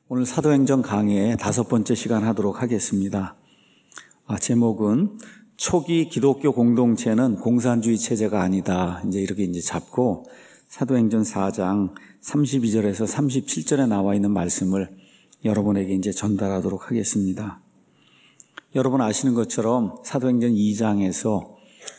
오늘 사도행전 강의의 5번째 시간 하도록 하겠습니다. 제목은 초기 기독교 공동체는 공산주의 체제가 아니다. 이렇게 잡고 사도행전 4장 32절에서 37절에 나와 있는 말씀을 여러분에게 전달하도록 하겠습니다. 여러분 아시는 것처럼 사도행전 2장에서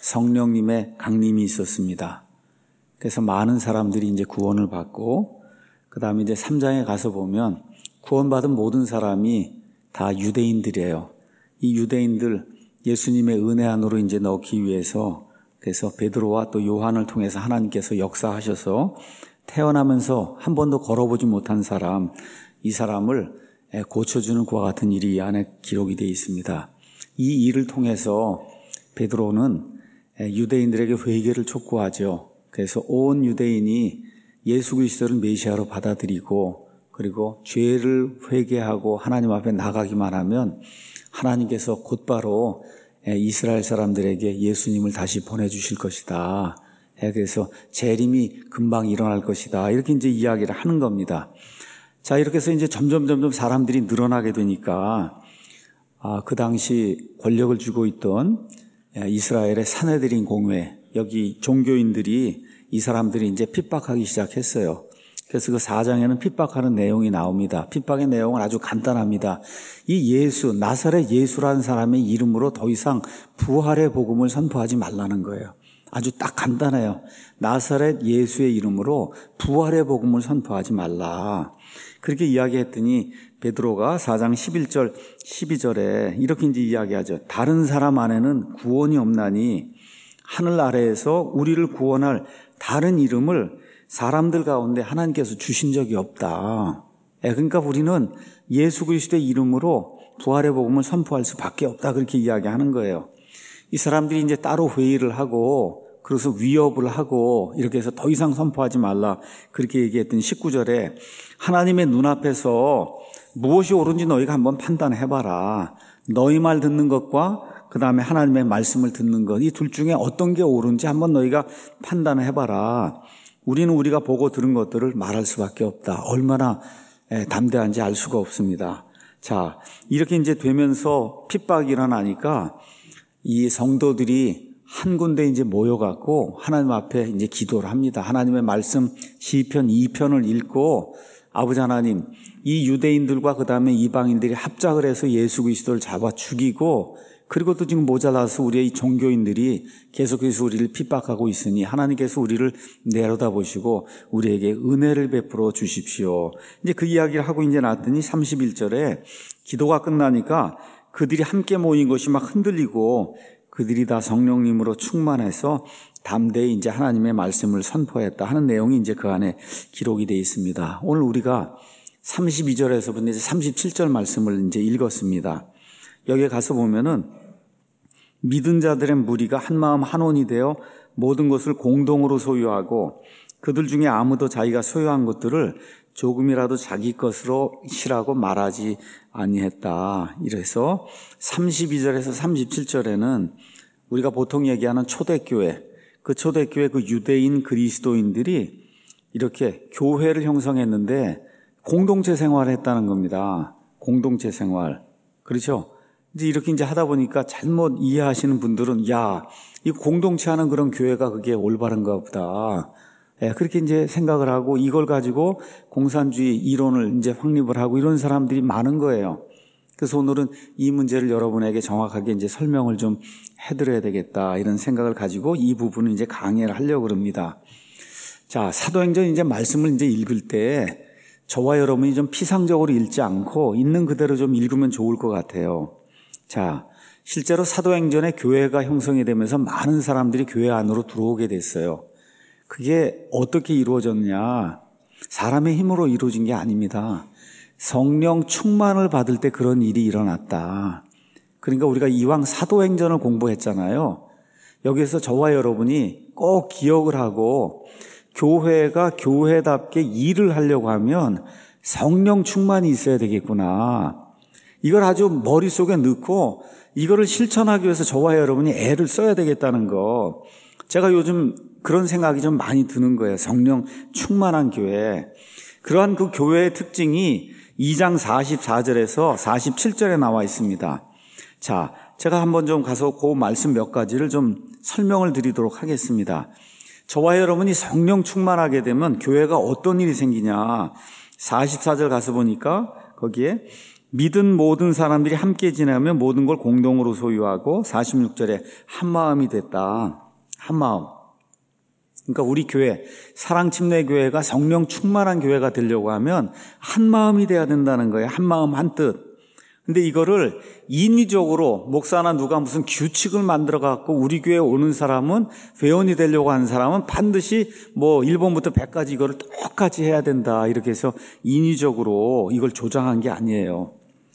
성령님의 강림이 있었습니다. 그래서 많은 사람들이 구원을 받고, 그 다음에 3장에 가서 보면 구원받은 모든 사람이 다 유대인들이에요. 이 유대인들 예수님의 은혜 안으로 넣기 위해서, 그래서 베드로와 또 요한을 통해서 하나님께서 역사하셔서 태어나면서 한 번도 걸어보지 못한 사람, 이 사람을 고쳐주는 그와 같은 일이 이 안에 기록이 되어 있습니다. 이 일을 통해서 베드로는 유대인들에게 회개를 촉구하죠. 그래서 온 유대인이 예수 그리스도를 메시아로 받아들이고, 그리고 죄를 회개하고 하나님 앞에 나가기만 하면 하나님께서 곧바로 이스라엘 사람들에게 예수님을 다시 보내주실 것이다. 그래서 재림이 금방 일어날 것이다. 이렇게 이야기를 하는 겁니다. 자, 이렇게 해서 점점 사람들이 늘어나게 되니까, 그 당시 권력을 쥐고 있던 이스라엘의 산헤드린 공회, 여기 종교인들이 이 사람들이 핍박하기 시작했어요. 그래서 그 4장에는 핍박하는 내용이 나옵니다. 핍박의 내용은 아주 간단합니다. 이 예수, 나사렛 예수라는 사람의 이름으로 더 이상 부활의 복음을 선포하지 말라는 거예요. 아주 딱 간단해요. 나사렛 예수의 이름으로 부활의 복음을 선포하지 말라. 그렇게 이야기했더니 베드로가 4장 11절, 12절에 이렇게 이야기하죠. 다른 사람 안에는 구원이 없나니 하늘 아래에서 우리를 구원할 다른 이름을 사람들 가운데 하나님께서 주신 적이 없다. 그러니까 우리는 예수 그리스도의 이름으로 부활의 복음을 선포할 수밖에 없다. 그렇게 이야기하는 거예요. 이 사람들이 따로 회의를 하고, 그래서 위협을 하고, 이렇게 해서 더 이상 선포하지 말라. 그렇게 얘기했더니 19절에 하나님의 눈앞에서 무엇이 옳은지 너희가 한번 판단해봐라. 너희 말 듣는 것과 그 다음에 하나님의 말씀을 듣는 것, 이 둘 중에 어떤 게 옳은지 한번 너희가 판단해봐라. 우리는 우리가 보고 들은 것들을 말할 수밖에 없다. 얼마나 담대한지 알 수가 없습니다. 자, 이렇게 되면서 핍박이 일어나니까 이 성도들이 한 군데 모여갖고 하나님 앞에 기도를 합니다. 하나님의 말씀 시편 2편을 읽고, 아버지 하나님, 이 유대인들과 그 다음에 이방인들이 합작을 해서 예수 그리스도를 잡아 죽이고, 그리고 또 지금 모자라서 우리의 이 종교인들이 계속해서 우리를 핍박하고 있으니 하나님께서 우리를 내려다보시고 우리에게 은혜를 베풀어 주십시오. 그 이야기를 하고 나왔더니 31절에 기도가 끝나니까 그들이 함께 모인 것이 막 흔들리고 그들이 다 성령님으로 충만해서 담대히 하나님의 말씀을 선포했다 하는 내용이 그 안에 기록이 되어 있습니다. 오늘 우리가 32절에서부터 37절 말씀을 읽었습니다. 여기에 가서 보면은 믿은 자들의 무리가 한마음 한원이 되어 모든 것을 공동으로 소유하고 그들 중에 아무도 자기가 소유한 것들을 조금이라도 자기 것으로 시라고 말하지 아니했다. 이래서 32절에서 37절에는 우리가 보통 얘기하는 초대교회, 그 초대교회 그 유대인 그리스도인들이 이렇게 교회를 형성했는데 공동체 생활을 했다는 겁니다. 공동체 생활. 그렇죠? 이렇게 하다 보니까 잘못 이해하시는 분들은, 야, 이 공동체 하는 그런 교회가 그게 올바른가 보다. 그렇게 생각을 하고 이걸 가지고 공산주의 이론을 확립을 하고 이런 사람들이 많은 거예요. 그래서 오늘은 이 문제를 여러분에게 정확하게 설명을 좀 해드려야 되겠다. 이런 생각을 가지고 이 부분을 강의를 하려고 합니다. 자, 사도행전 말씀을 읽을 때 저와 여러분이 좀 피상적으로 읽지 않고 있는 그대로 좀 읽으면 좋을 것 같아요. 자, 실제로 사도행전에 교회가 형성이 되면서 많은 사람들이 교회 안으로 들어오게 됐어요. 그게 어떻게 이루어졌냐? 사람의 힘으로 이루어진 게 아닙니다. 성령 충만을 받을 때 그런 일이 일어났다. 그러니까 우리가 이왕 사도행전을 공부했잖아요. 여기서 저와 여러분이 꼭 기억을 하고 교회가 교회답게 일을 하려고 하면 성령 충만이 있어야 되겠구나. 이걸 아주 머릿속에 넣고 이거를 실천하기 위해서 저와 여러분이 애를 써야 되겠다는 거. 제가 요즘 그런 생각이 좀 많이 드는 거예요. 성령 충만한 교회. 그러한 그 교회의 특징이 2장 44절에서 47절에 나와 있습니다. 자, 제가 한번 좀 가서 그 말씀 몇 가지를 좀 설명을 드리도록 하겠습니다. 저와 여러분이 성령 충만하게 되면 교회가 어떤 일이 생기냐. 44절 가서 보니까 거기에 믿은 모든 사람들이 함께 지내면 모든 걸 공동으로 소유하고 46절에 한 마음이 됐다. 한 마음. 그러니까 우리 교회, 사랑침례교회가 성령 충만한 교회가 되려고 하면 한 마음이 돼야 된다는 거예요. 한 마음 한 뜻. 근데 이거를 인위적으로 목사나 누가 무슨 규칙을 만들어 갖고 우리 교회에 오는 사람은 회원이 되려고 하는 사람은 반드시 뭐 1번부터 100까지 이거를 똑같이 해야 된다. 이렇게 해서 인위적으로 이걸 조장한 게 아니에요.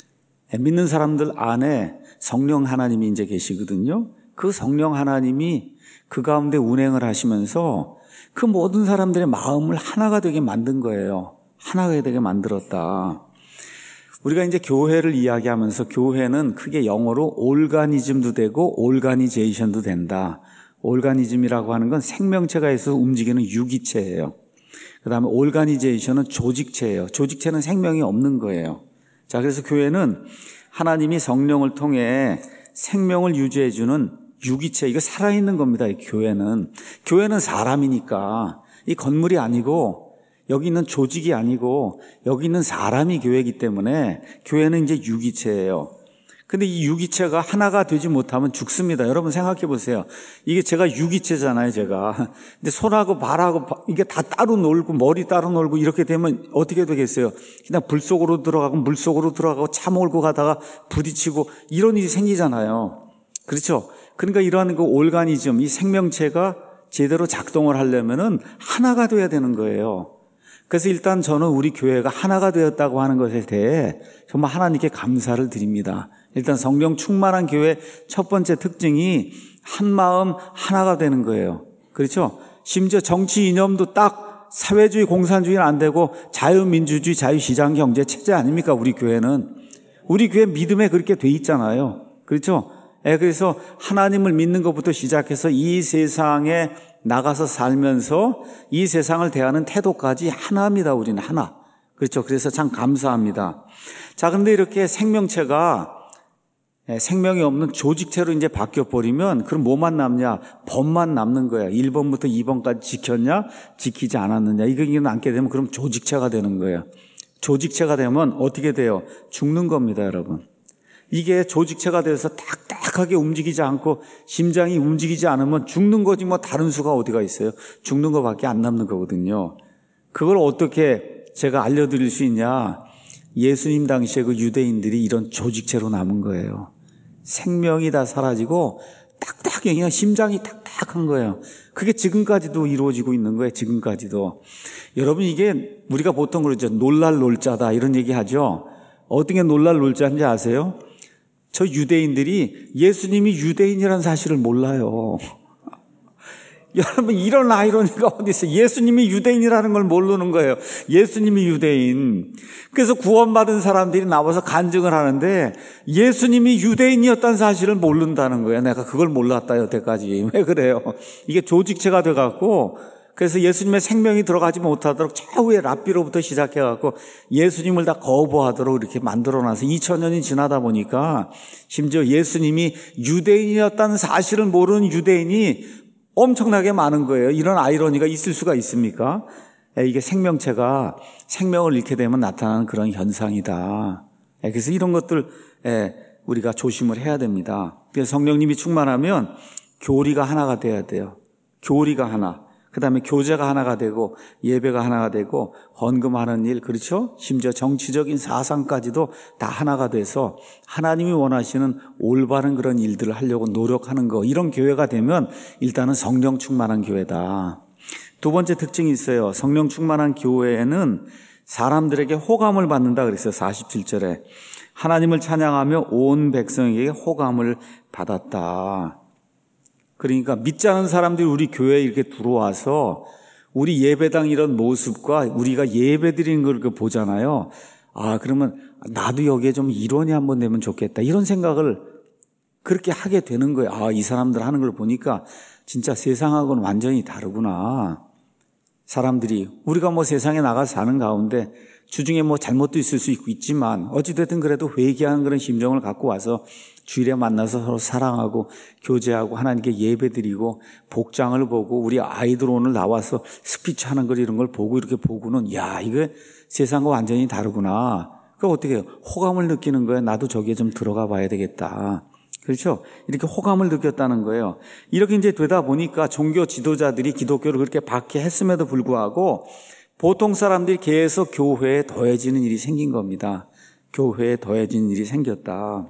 믿는 사람들 안에 성령 하나님이 이제 계시거든요. 그 성령 하나님이 그 가운데 운행을 하시면서 그 모든 사람들의 마음을 하나가 되게 만든 거예요. 하나가 되게 만들었다. 우리가 이제 교회를 이야기하면서 교회는 크게 영어로 올가니즘도 되고 올가니제이션도 된다. 올가니즘이라고 하는 건 생명체가 있어서 움직이는 유기체예요. 그 다음에 올가니제이션은 조직체예요. 조직체는 생명이 없는 거예요. 자, 그래서 교회는 하나님이 성령을 통해 생명을 유지해주는 유기체, 이거 살아있는 겁니다. 이 교회는. 교회는 사람이니까 이 건물이 아니고 여기 있는 조직이 아니고 여기 있는 사람이 교회이기 때문에 교회는 이제 유기체예요. 근데 이 유기체가 하나가 되지 못하면 죽습니다. 여러분 생각해 보세요. 이게 제가 유기체잖아요, 제가. 근데 손하고 발하고 이게 다 따로 놀고 머리 따로 놀고 이렇게 되면 어떻게 되겠어요? 그냥 불 속으로 들어가고 물 속으로 들어가고 차 몰고 가다가 부딪히고 이런 일이 생기잖아요. 그렇죠? 그러니까 이러한 그 올가니즘, 이 생명체가 제대로 작동을 하려면은 하나가 돼야 되는 거예요. 그래서 일단 저는 우리 교회가 하나가 되었다고 하는 것에 대해 정말 하나님께 감사를 드립니다. 일단 성령 충만한 교회 첫 번째 특징이 한 마음 하나가 되는 거예요. 그렇죠? 심지어 정치 이념도 딱 사회주의 공산주의는 안 되고 자유민주주의 자유시장 경제 체제 아닙니까? 우리 교회는. 우리 교회 믿음에 그렇게 돼 있잖아요. 그렇죠? 그래서 하나님을 믿는 것부터 시작해서 이 세상에 나가서 살면서 이 세상을 대하는 태도까지 하나입니다. 우리는 하나. 그렇죠. 그래서 참 감사합니다. 자, 그런데 이렇게 생명체가 생명이 없는 조직체로 이제 바뀌어버리면 그럼 뭐만 남냐? 법만 남는 거야. 1번부터 2번까지 지켰냐? 지키지 않았느냐? 이거 않게 되면 그럼 조직체가 되는 거예요. 조직체가 되면 어떻게 돼요? 죽는 겁니다, 여러분. 이게 조직체가 돼서 딱딱하게 움직이지 않고 심장이 움직이지 않으면 죽는 거지 뭐 다른 수가 어디가 있어요. 죽는 거밖에 안 남는 거거든요. 그걸 어떻게 제가 알려드릴 수 있냐. 예수님 당시에 그 유대인들이 이런 조직체로 남은 거예요. 생명이 다 사라지고 딱딱해 그냥 심장이 딱딱한 거예요. 그게 지금까지도 이루어지고 있는 거예요. 지금까지도. 여러분 이게 우리가 보통 그러죠. 놀랄 놀자다 이런 얘기 하죠. 어떻게 놀랄 놀자인지 아세요? 저 유대인들이 예수님이 유대인이라는 사실을 몰라요. 여러분 이런 아이러니가 어디 있어요? 예수님이 유대인이라는 걸 모르는 거예요. 예수님이 유대인. 그래서 구원받은 사람들이 나와서 간증을 하는데 예수님이 유대인이었다는 사실을 모른다는 거예요. 내가 그걸 몰랐다 여태까지. 왜 그래요? 이게 조직체가 돼갖고 그래서 예수님의 생명이 들어가지 못하도록 차후에 랍비로부터 시작해갖고 예수님을 다 거부하도록 이렇게 만들어놔서 2000년이 지나다 보니까 심지어 예수님이 유대인이었다는 사실을 모르는 유대인이 엄청나게 많은 거예요. 이런 아이러니가 있을 수가 있습니까? 이게 생명체가 생명을 잃게 되면 나타나는 그런 현상이다. 그래서 이런 것들 우리가 조심을 해야 됩니다. 그래서 성령님이 충만하면 교리가 하나가 돼야 돼요. 교리가 하나. 그 다음에 교제가 하나가 되고 예배가 하나가 되고 헌금하는 일, 그렇죠? 심지어 정치적인 사상까지도 다 하나가 돼서 하나님이 원하시는 올바른 그런 일들을 하려고 노력하는 거, 이런 교회가 되면 일단은 성령 충만한 교회다. 두 번째 특징이 있어요. 성령 충만한 교회에는 사람들에게 호감을 받는다 그랬어요. 47절에 하나님을 찬양하며 온 백성에게 호감을 받았다. 그러니까 믿지 않은 사람들이 우리 교회에 이렇게 들어와서 우리 예배당 이런 모습과 우리가 예배 드리는 걸 보잖아요. 아, 그러면 나도 여기에 좀 일원이 한번 되면 좋겠다. 이런 생각을 그렇게 하게 되는 거예요. 아, 이 사람들 하는 걸 보니까 진짜 세상하고는 완전히 다르구나. 사람들이 우리가 뭐 세상에 나가서 사는 가운데 주중에 뭐 잘못도 있을 수 있지만 어찌됐든 그래도 회개하는 그런 심정을 갖고 와서 주일에 만나서 서로 사랑하고 교제하고 하나님께 예배드리고 복장을 보고 우리 아이들 오늘 나와서 스피치 하는 걸 이런 걸 보고 이렇게 보고는 야, 이거 세상과 완전히 다르구나. 그럼 어떻게 해요? 호감을 느끼는 거예요. 나도 저기에 좀 들어가 봐야 되겠다. 그렇죠? 이렇게 호감을 느꼈다는 거예요. 이렇게 이제 되다 보니까 종교 지도자들이 기독교를 그렇게 박해했음에도 불구하고 보통 사람들이 계속 교회에 더해지는 일이 생긴 겁니다. 교회에 더해지는 일이 생겼다.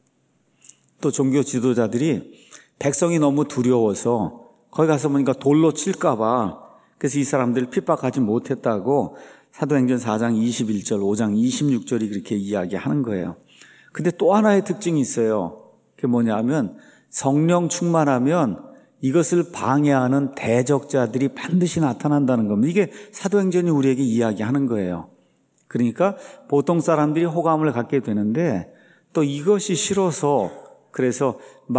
또 종교 지도자들이 백성이 너무 두려워서 거기 가서 보니까 돌로 칠까 봐 그래서 이 사람들을 핍박하지 못했다고 사도행전 4장 21절, 5장 26절이 그렇게 이야기하는 거예요. 근데 또 하나의 특징이 있어요. 그게 뭐냐면 성령 충만하면 이것을 방해하는 대적자들이 반드시 나타난다는 겁니다. 이게 사도행전이 우리에게 이야기하는 거예요. 그러니까 보통 사람들이 호감을 갖게 되는데 또 이것이 싫어서 그래서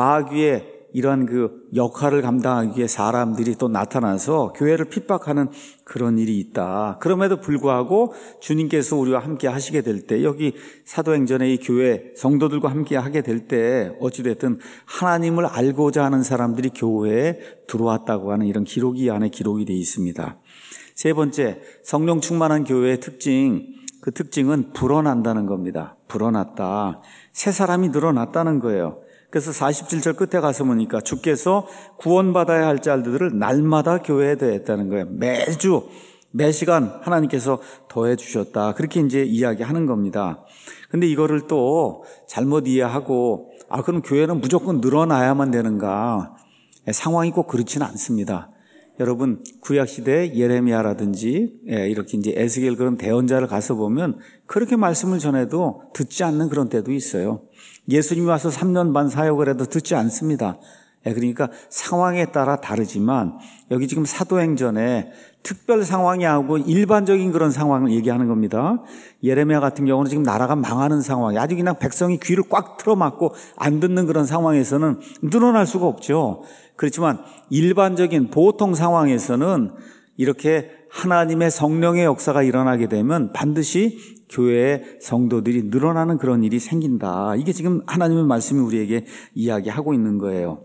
마귀의 이러한 그 역할을 감당하기 위해 사람들이 또 나타나서 교회를 핍박하는 그런 일이 있다. 그럼에도 불구하고 주님께서 우리와 함께 하시게 될 때 여기 사도행전의 이 교회 성도들과 함께 하게 될 때 어찌됐든 하나님을 알고자 하는 사람들이 교회에 들어왔다고 하는 이런 기록이 이 안에 기록이 되어 있습니다. 세 번째, 성령 충만한 교회의 특징, 그 특징은 불어난다는 겁니다. 불어났다. 새 사람이 늘어났다는 거예요. 그래서 47절 끝에 가서 보니까 주께서 구원받아야 할 자들을 날마다 교회에 더했다는 거예요. 매주, 매 시간 하나님께서 더해 주셨다. 그렇게 이제 이야기하는 겁니다. 근데 이거를 또 잘못 이해하고 그럼 교회는 무조건 늘어나야만 되는가? 상황이 꼭 그렇지는 않습니다. 여러분 구약시대 예레미야라든지 이렇게 이제 에스겔 그런 대언자를 가서 보면 그렇게 말씀을 전해도 듣지 않는 그런 때도 있어요. 예수님이 와서 3년 반 사역을 해도 듣지 않습니다. 그러니까 상황에 따라 다르지만 여기 지금 사도행전에 특별 상황이 하고 일반적인 그런 상황을 얘기하는 겁니다. 예레미야 같은 경우는 지금 나라가 망하는 상황이 아주 그냥 백성이 귀를 꽉 틀어막고 안 듣는 그런 상황에서는 늘어날 수가 없죠. 그렇지만 일반적인 보통 상황에서는 이렇게 하나님의 성령의 역사가 일어나게 되면 반드시 교회의 성도들이 늘어나는 그런 일이 생긴다. 이게 지금 하나님의 말씀이 우리에게 이야기하고 있는 거예요.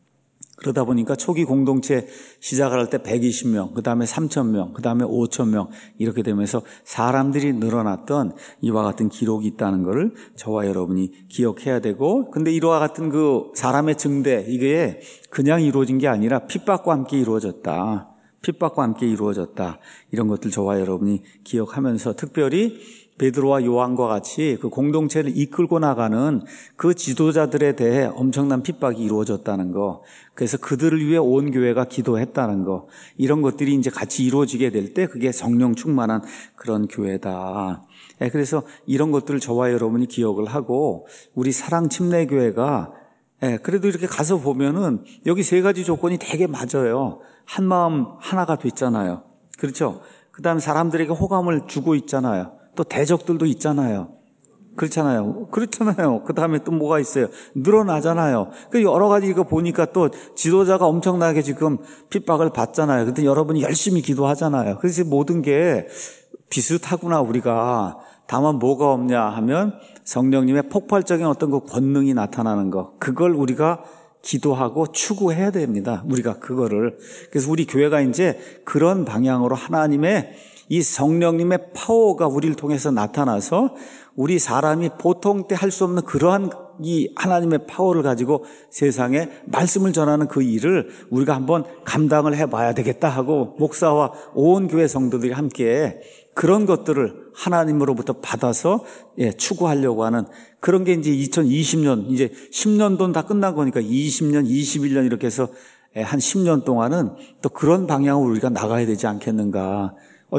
그러다 보니까 초기 공동체 시작을 할 때 120명, 그 다음에 3,000명, 그 다음에 5,000명 이렇게 되면서 사람들이 늘어났던 이와 같은 기록이 있다는 것을 저와 여러분이 기억해야 되고, 근데 이와 같은 그 사람의 증대 이게 그냥 이루어진 게 아니라 핍박과 함께 이루어졌다. 핍박과 함께 이루어졌다. 이런 것들 저와 여러분이 기억하면서 특별히 베드로와 요한과 같이 그 공동체를 이끌고 나가는 그 지도자들에 대해 엄청난 핍박이 이루어졌다는 거, 그래서 그들을 위해 온 교회가 기도했다는 거, 이런 것들이 이제 같이 이루어지게 될 때 그게 성령 충만한 그런 교회다. 그래서 이런 것들을 저와 여러분이 기억을 하고 우리 사랑 침례교회가 그래도 이렇게 가서 보면은 여기 세 가지 조건이 되게 맞아요. 한 마음 하나가 됐잖아요. 그렇죠? 그 다음에 사람들에게 호감을 주고 있잖아요. 또 대적들도 있잖아요. 그렇잖아요. 그 다음에 또 뭐가 있어요? 늘어나잖아요. 여러 가지 이거 보니까 또 지도자가 엄청나게 지금 핍박을 받잖아요. 근데 여러분이 열심히 기도하잖아요. 그래서 모든 게 비슷하구나, 우리가. 다만 뭐가 없냐 하면 성령님의 폭발적인 어떤 그 권능이 나타나는 거. 그걸 우리가 기도하고 추구해야 됩니다. 우리가 그거를. 그래서 우리 교회가 이제 그런 방향으로 하나님의 이 성령님의 파워가 우리를 통해서 나타나서 우리 사람이 보통 때 할 수 없는 그러한 이 하나님의 파워를 가지고 세상에 말씀을 전하는 그 일을 우리가 한번 감당을 해봐야 되겠다 하고 목사와 온 교회 성도들이 함께 그런 것들을 하나님으로부터 받아서 추구하려고 하는 그런 게 이제 2020년 이제 10년도는 다 끝난 거니까 20년, 21년 이렇게 해서 한 10년 동안은 또 그런 방향으로 우리가 나가야 되지 않겠는가.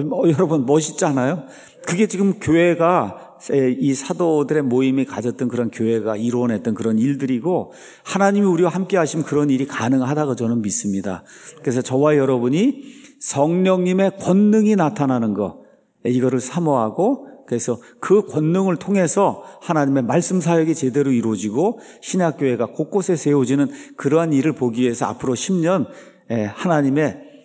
여러분 멋있잖아요. 그게 지금 교회가 이 사도들의 모임이 가졌던 그런 교회가 이루어냈던 그런 일들이고 하나님이 우리와 함께 하시면 그런 일이 가능하다고 저는 믿습니다. 그래서 저와 여러분이 성령님의 권능이 나타나는 거 이거를 사모하고 그래서 그 권능을 통해서 하나님의 말씀 사역이 제대로 이루어지고 신약교회가 곳곳에 세워지는 그러한 일을 보기 위해서 앞으로 10년 하나님의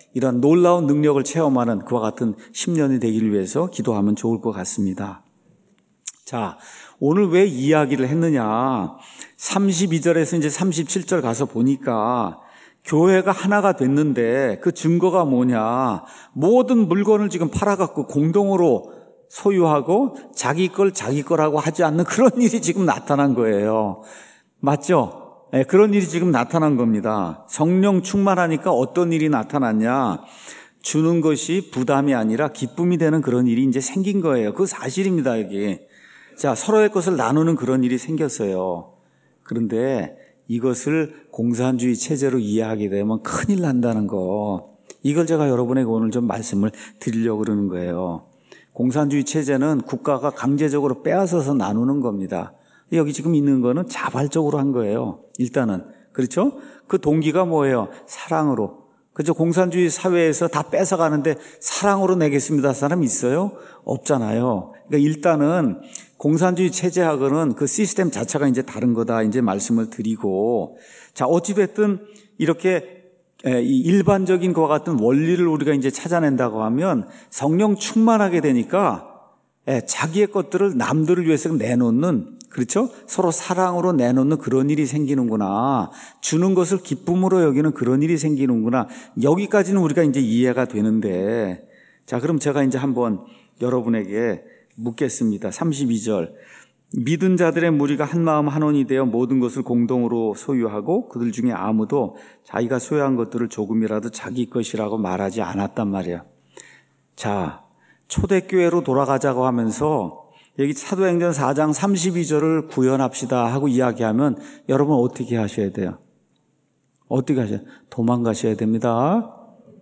이런 놀라운 능력을 체험하는 그와 같은 10년이 되기를 위해서 기도하면 좋을 것 같습니다. 자, 오늘 왜 이야기를 했느냐? 32절에서 이제 37절 가서 보니까 교회가 하나가 됐는데 그 증거가 뭐냐? 모든 물건을 지금 팔아갖고 공동으로 소유하고 자기 거라고 하지 않는 그런 일이 지금 나타난 거예요. 맞죠? 네, 그런 일이 지금 나타난 겁니다. 성령 충만하니까 어떤 일이 나타났냐? 주는 것이 부담이 아니라 기쁨이 되는 그런 일이 이제 생긴 거예요. 그거 사실입니다, 여기. 자, 서로의 것을 나누는 그런 일이 생겼어요. 그런데 이것을 공산주의 체제로 이해하게 되면 큰일 난다는 거. 이걸 제가 여러분에게 오늘 좀 말씀을 드리려고 그러는 거예요. 공산주의 체제는 국가가 강제적으로 빼앗아서 나누는 겁니다. 여기 지금 있는 거는 자발적으로 한 거예요. 일단은. 그렇죠? 그 동기가 뭐예요? 사랑으로. 그렇죠? 공산주의 사회에서 다 뺏어가는데 사랑으로 내겠습니다. 사람 있어요? 없잖아요. 그러니까 일단은 공산주의 체제하고는 그 시스템 자체가 이제 다른 거다. 이제 말씀을 드리고. 자, 어찌됐든 이렇게 일반적인 것과 같은 원리를 우리가 이제 찾아낸다고 하면 성령 충만하게 되니까 자기의 것들을 남들을 위해서 내놓는, 그렇죠? 서로 사랑으로 내놓는 그런 일이 생기는구나. 주는 것을 기쁨으로 여기는 그런 일이 생기는구나. 여기까지는 우리가 이제 이해가 되는데, 자, 그럼 제가 이제 한번 여러분에게 묻겠습니다. 32절. 믿은 자들의 무리가 한 마음 한 원이 되어 모든 것을 공동으로 소유하고 그들 중에 아무도 자기가 소유한 것들을 조금이라도 자기 것이라고 말하지 않았단 말이에요. 자, 초대교회로 돌아가자고 하면서 여기 사도행전 4장 32절을 구현합시다 하고 이야기하면 여러분 어떻게 하셔야 돼요? 어떻게 하셔야 돼요? 도망가셔야 됩니다.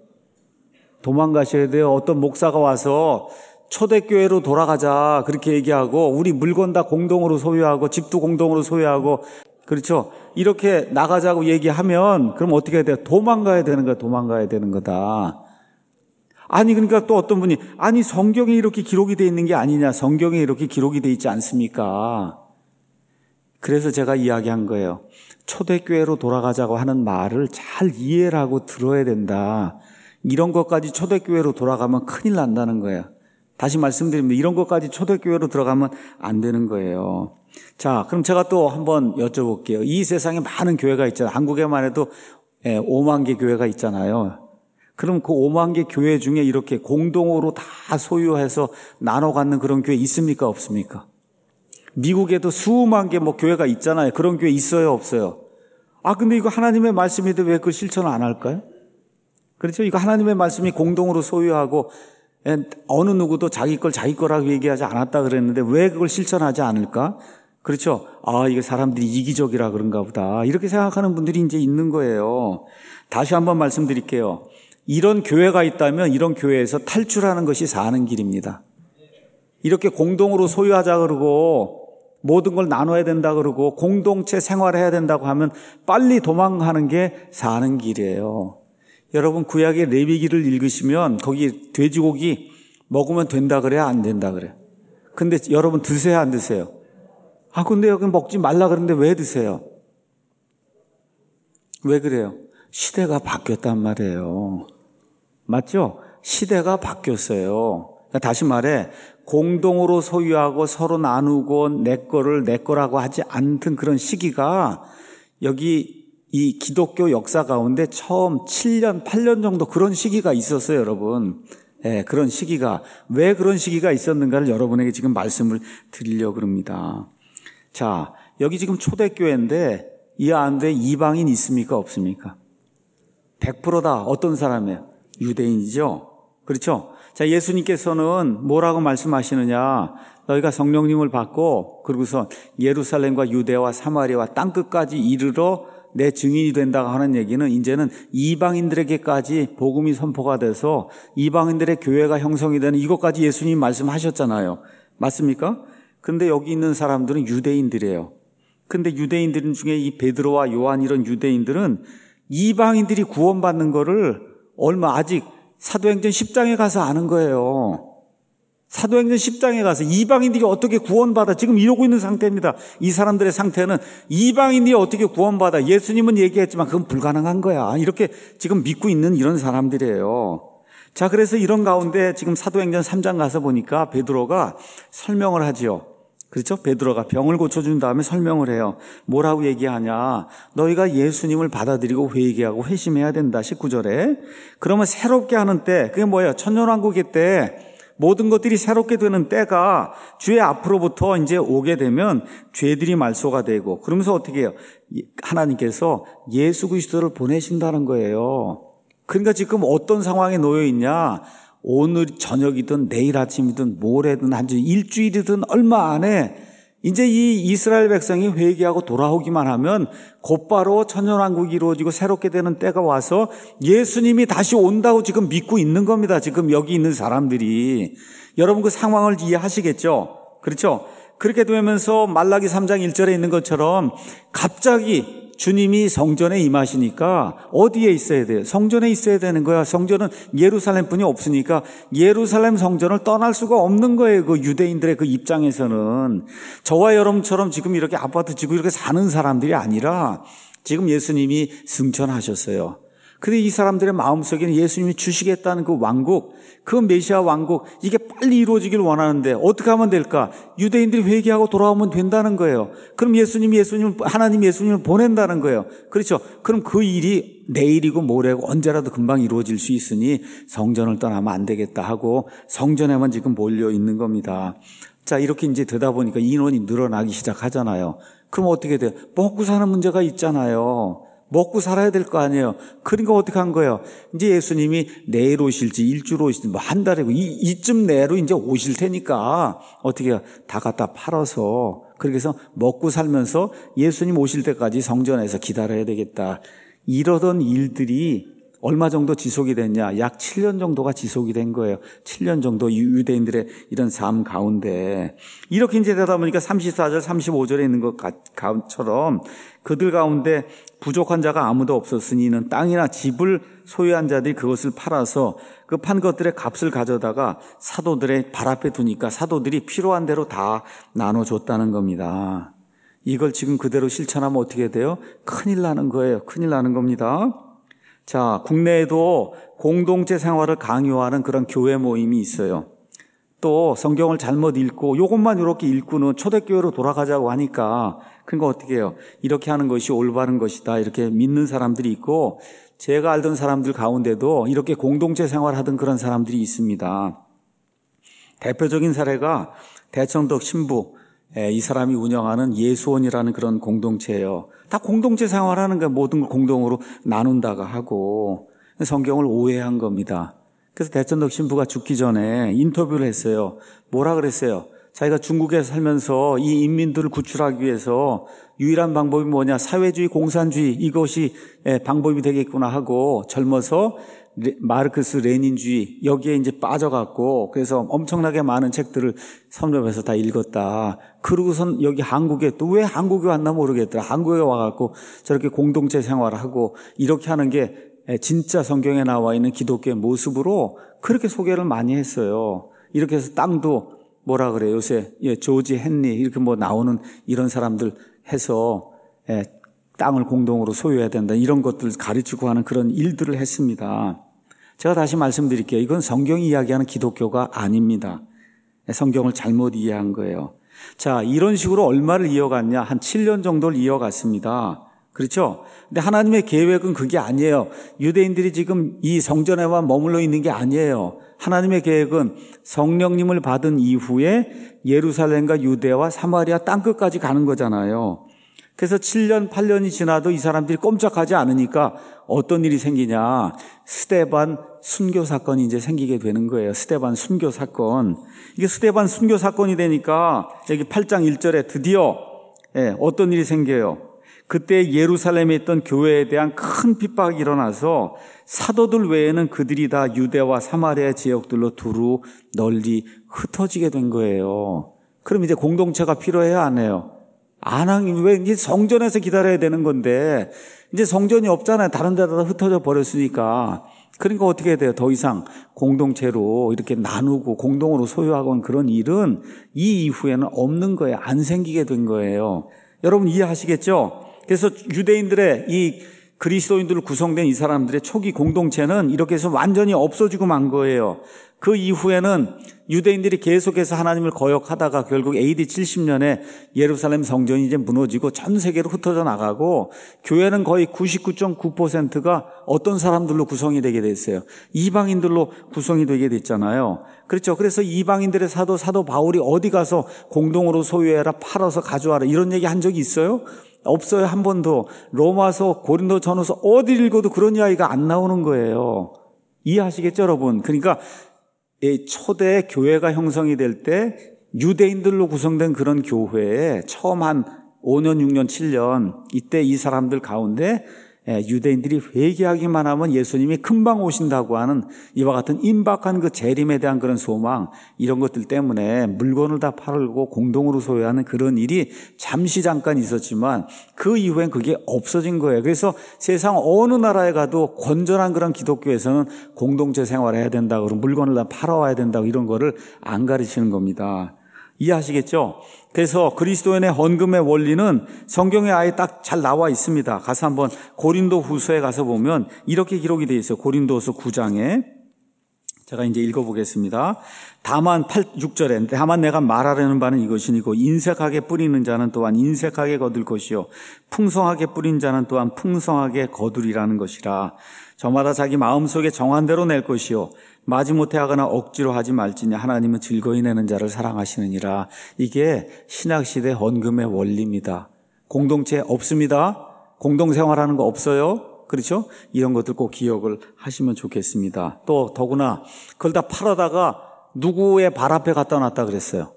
도망가셔야 돼요. 어떤 목사가 와서 초대교회로 돌아가자 그렇게 얘기하고 우리 물건 다 공동으로 소유하고 집도 공동으로 소유하고, 그렇죠? 이렇게 나가자고 얘기하면 그럼 어떻게 해야 돼요? 도망가야 되는 거야. 도망가야 되는 거다. 아니, 그러니까 또 어떤 분이 아니 성경에 이렇게 기록이 되어 있는 게 아니냐. 성경에 이렇게 기록이 되어 있지 않습니까? 그래서 제가 이야기한 거예요. 초대교회로 돌아가자고 하는 말을 잘 이해를 하고 들어야 된다. 이런 것까지 초대교회로 돌아가면 큰일 난다는 거예요. 다시 말씀드립니다. 이런 것까지 초대교회로 들어가면 안 되는 거예요. 자, 그럼 제가 또 한번 여쭤볼게요. 이 세상에 많은 교회가 있잖아요. 한국에만 해도 5만 개 교회가 있잖아요. 그럼 그 5만 개 교회 중에 이렇게 공동으로 다 소유해서 나눠 갖는 그런 교회 있습니까? 없습니까? 미국에도 수만 개 교회가 있잖아요. 그런 교회 있어요? 없어요? 아, 근데 이거 하나님의 말씀인데 왜 그걸 실천을 안 할까요? 그렇죠? 이거 하나님의 말씀이 공동으로 소유하고 어느 누구도 자기 거라고 얘기하지 않았다 그랬는데 왜 그걸 실천하지 않을까? 그렇죠? 아, 이게 사람들이 이기적이라 그런가 보다. 이렇게 생각하는 분들이 이제 있는 거예요. 다시 한번 말씀드릴게요. 이런 교회가 있다면 이런 교회에서 탈출하는 것이 사는 길입니다. 이렇게 공동으로 소유하자 그러고 모든 걸 나눠야 된다 그러고 공동체 생활해야 된다고 하면 빨리 도망가는 게 사는 길이에요. 여러분 구약의 레위기를 읽으시면 거기 돼지고기 먹으면 된다 그래야 안 된다 그래요. 근데 여러분 드세요 안 드세요? 아, 근데 여기 먹지 말라 그러는데 왜 드세요? 왜 그래요? 시대가 바뀌었단 말이에요. 맞죠? 시대가 바뀌었어요. 그러니까 다시 말해 공동으로 소유하고 서로 나누고 내 거라고 하지 않던 그런 시기가 여기 이 기독교 역사 가운데 처음 7년, 8년 정도 그런 시기가 있었어요, 여러분. 네, 그런 시기가. 왜 그런 시기가 있었는가를 여러분에게 지금 말씀을 드리려고 합니다. 자, 여기 지금 초대교회인데 이 안에 이방인 있습니까? 없습니까? 100%다. 어떤 사람이에요? 유대인이죠. 그렇죠? 자, 예수님께서는 뭐라고 말씀하시느냐? 너희가 성령님을 받고 그러고서 예루살렘과 유대와 사마리아와 땅끝까지 이르러 내 증인이 된다고 하는 얘기는 이제는 이방인들에게까지 복음이 선포가 돼서 이방인들의 교회가 형성이 되는 이것까지 예수님 말씀하셨잖아요. 맞습니까? 근데 여기 있는 사람들은 유대인들이에요. 근데 유대인들 중에 이 베드로와 요한 이런 유대인들은 이방인들이 구원받는 거를 아직 사도행전 10장에 가서 아는 거예요. 사도행전 10장에 가서 이방인들이 어떻게 구원받아? 지금 이러고 있는 상태입니다. 이 사람들의 상태는 이방인들이 어떻게 구원받아? 예수님은 얘기했지만 그건 불가능한 거야. 이렇게 지금 믿고 있는 이런 사람들이에요. 자, 그래서 이런 가운데 지금 사도행전 3장 가서 보니까 베드로가 설명을 하지요. 그렇죠? 베드로가 병을 고쳐준 다음에 설명을 해요. 뭐라고 얘기하냐? 너희가 예수님을 받아들이고 회개하고 회심해야 된다. 19절에. 그러면 새롭게 하는 때, 그게 뭐예요? 천년왕국의 때 모든 것들이 새롭게 되는 때가 주의 앞으로부터 이제 오게 되면 죄들이 말소가 되고, 그러면서 어떻게 해요? 하나님께서 예수 그리스도를 보내신다는 거예요. 그러니까 지금 어떤 상황에 놓여 있냐? 오늘 저녁이든 내일 아침이든 모레든 한 주 일주일이든 얼마 안에 이제 이 이스라엘 백성이 회개하고 돌아오기만 하면 곧바로 천년왕국이 이루어지고 새롭게 되는 때가 와서 예수님이 다시 온다고 지금 믿고 있는 겁니다. 지금 여기 있는 사람들이. 여러분 그 상황을 이해하시겠죠? 그렇죠? 그렇게 되면서 말라기 3장 1절에 있는 것처럼 갑자기 주님이 성전에 임하시니까 어디에 있어야 돼요? 성전에 있어야 되는 거야. 성전은 예루살렘뿐이 없으니까 예루살렘 성전을 떠날 수가 없는 거예요. 그 유대인들의 그 입장에서는. 저와 여러분처럼 지금 이렇게 아파트 지고 이렇게 사는 사람들이 아니라 지금 예수님이 승천하셨어요. 근데 이 사람들의 마음속에는 예수님이 주시겠다는 그 왕국, 그 메시아 왕국, 이게 빨리 이루어지길 원하는데 어떻게 하면 될까? 유대인들이 회개하고 돌아오면 된다는 거예요. 그럼 하나님 예수님을 보낸다는 거예요. 그렇죠? 그럼 그 일이 내일이고 모레고 언제라도 금방 이루어질 수 있으니 성전을 떠나면 안 되겠다 하고 성전에만 지금 몰려 있는 겁니다. 자, 이렇게 이제 되다 보니까 인원이 늘어나기 시작하잖아요. 그럼 어떻게 돼요? 먹고 사는 문제가 있잖아요. 먹고 살아야 될 거 아니에요. 그러니까 어떻게 한 거예요? 이제 예수님이 내일 오실지 일주일 오실지 뭐 한 달이고 이쯤 내로 이제 오실 테니까 어떻게 해요? 다 갖다 팔아서 그렇게 해서 먹고 살면서 예수님 오실 때까지 성전에서 기다려야 되겠다. 이러던 일들이 얼마 정도 지속이 됐냐? 약 7년 정도가 지속이 된 거예요. 7년 정도 유대인들의 이런 삶 가운데. 이렇게 이제 되다 보니까 34절, 35절에 있는 것처럼 그들 가운데 부족한 자가 아무도 없었으니 이는 땅이나 집을 소유한 자들이 그것을 팔아서 그 판 것들의 값을 가져다가 사도들의 발 앞에 두니까 사도들이 필요한 대로 다 나눠줬다는 겁니다. 이걸 지금 그대로 실천하면 어떻게 돼요? 큰일 나는 거예요. 큰일 나는 겁니다. 자, 국내에도 공동체 생활을 강요하는 그런 교회 모임이 있어요. 또 성경을 잘못 읽고 이것만 이렇게 읽고는 초대교회로 돌아가자고 하니까 그러니까 어떻게 해요? 이렇게 하는 것이 올바른 것이다 이렇게 믿는 사람들이 있고 제가 알던 사람들 가운데도 이렇게 공동체 생활하던 그런 사람들이 있습니다. 대표적인 사례가 대천덕 신부 이 사람이 운영하는 예수원이라는 그런 공동체예요. 다 공동체 생활하는 거 모든 걸 공동으로 나눈다가 하고 성경을 오해한 겁니다. 그래서 대천덕 신부가 죽기 전에 인터뷰를 했어요. 뭐라 그랬어요? 자기가 중국에 살면서 이 인민들을 구출하기 위해서 유일한 방법이 뭐냐? 사회주의, 공산주의 이것이 방법이 되겠구나 하고 젊어서 마르크스 레닌주의 여기에 이제 빠져갖고 그래서 엄청나게 많은 책들을 섭렵해서 다 읽었다. 그러고선 여기 한국에 또 왜 한국에 왔나 모르겠더라. 한국에 와갖고 저렇게 공동체 생활을 하고 이렇게 하는 게 진짜 성경에 나와 있는 기독교의 모습으로 그렇게 소개를 많이 했어요. 이렇게 해서 땅도 뭐라 그래요? 요새 조지 헨리 이렇게 뭐 나오는 이런 사람들 해서 땅을 공동으로 소유해야 된다. 이런 것들을 가르치고 하는 그런 일들을 했습니다. 제가 다시 말씀드릴게요. 이건 성경이 이야기하는 기독교가 아닙니다. 성경을 잘못 이해한 거예요. 자, 이런 식으로 얼마를 이어갔냐? 한 7년 정도를 이어갔습니다. 그렇죠? 근데 하나님의 계획은 그게 아니에요. 유대인들이 지금 이 성전에만 머물러 있는 게 아니에요. 하나님의 계획은 성령님을 받은 이후에 예루살렘과 유대와 사마리아 땅끝까지 가는 거잖아요. 그래서 7년, 8년이 지나도 이 사람들이 꼼짝하지 않으니까 어떤 일이 생기냐. 스데반 순교 사건이 이제 생기게 되는 거예요. 스데반 순교 사건. 이게 스데반 순교 사건이 되니까 여기 8장 1절에 드디어 어떤 일이 생겨요. 그때 예루살렘에 있던 교회에 대한 큰 핍박이 일어나서 사도들 외에는 그들이 다 유대와 사마리아 지역들로 두루 널리 흩어지게 된 거예요. 그럼 이제 공동체가 필요해야 안 해요? 안 하긴 왜 이제 성전에서 기다려야 되는 건데 이제 성전이 없잖아요. 다른 데다 흩어져 버렸으니까 그러니까 어떻게 돼요? 더 이상 공동체로 이렇게 나누고 공동으로 소유하고 그런 일은 이 이후에는 없는 거예요. 안 생기게 된 거예요. 여러분 이해하시겠죠? 그래서 유대인들의 이 그리스도인들로 구성된 이 사람들의 초기 공동체는 이렇게 해서 완전히 없어지고 만 거예요. 그 이후에는 유대인들이 계속해서 하나님을 거역하다가 결국 AD 70년에 예루살렘 성전이 이제 무너지고 전 세계로 흩어져 나가고 교회는 거의 99.9%가 어떤 사람들로 구성이 되게 됐어요. 이방인들로 구성이 되게 됐잖아요. 그렇죠. 그래서 이방인들의 사도 바울이 어디 가서 공동으로 소유해라, 팔아서 가져와라 이런 얘기 한 적이 있어요? 없어요. 한 번도. 로마서, 고린도 전후서 어디 읽어도 그런 이야기가 안 나오는 거예요. 이해하시겠죠, 여러분? 그러니까 초대 교회가 형성이 될 때 유대인들로 구성된 그런 교회에 처음 한 5년, 6년, 7년 이때 이 사람들 가운데 유대인들이 회개하기만 하면 예수님이 금방 오신다고 하는 이와 같은 임박한 그 재림에 대한 그런 소망, 이런 것들 때문에 물건을 다 팔고 공동으로 소유하는 그런 일이 잠시 잠깐 있었지만 그 이후엔 그게 없어진 거예요. 그래서 세상 어느 나라에 가도 건전한 그런 기독교에서는 공동체 생활을 해야 된다고, 그러고 물건을 다 팔아와야 된다고 이런 거를 안 가르치는 겁니다. 이해하시겠죠? 그래서 그리스도인의 헌금의 원리는 성경에 아예 딱 잘 나와 있습니다. 가서 한번 고린도 후서에 가서 보면 이렇게 기록이 되어 있어요. 고린도후서 9장에 제가 이제 읽어보겠습니다. 다만 6절에 다만 내가 말하려는 바는 이것이니고 인색하게 뿌리는 자는 또한 인색하게 거둘 것이요 풍성하게 뿌린 자는 또한 풍성하게 거두리라는 것이라. 저마다 자기 마음속에 정한 대로 낼 것이요 마지못해 하거나 억지로 하지 말지니 하나님은 즐거이 내는 자를 사랑하시느니라. 이게 신약시대 헌금의 원리입니다. 공동체 없습니다. 공동생활하는 거 없어요. 그렇죠? 이런 것들 꼭 기억을 하시면 좋겠습니다. 또 더구나 그걸 다 팔아다가 누구의 발 앞에 갖다 놨다 그랬어요?